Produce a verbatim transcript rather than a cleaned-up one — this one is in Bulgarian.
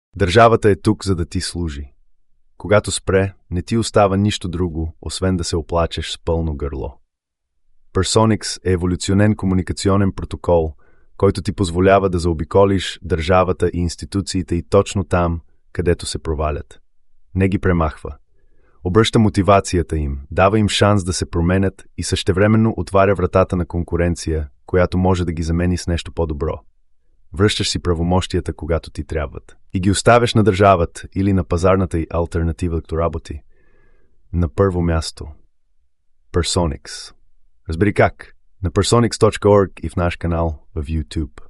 Държавата е тук, за да ти служи. Когато спре, не ти остава нищо друго, освен да се оплачеш с пълно гърло. Personix е еволюционен комуникационен протокол, който ти позволява да заобиколиш държавата и институциите и точно там, където се провалят. Не ги премахва. Обръща мотивацията им, дава им шанс да се променят и същевременно отваря вратата на конкуренция, която може да ги замени с нещо по-добро. Връщаш си правомощията, когато ти трябват. И ги оставяш на държавата или на пазарната й алтернатива като работи. На първо място. Personix. Разбери как? На personix точка org и в наш канал в YouTube.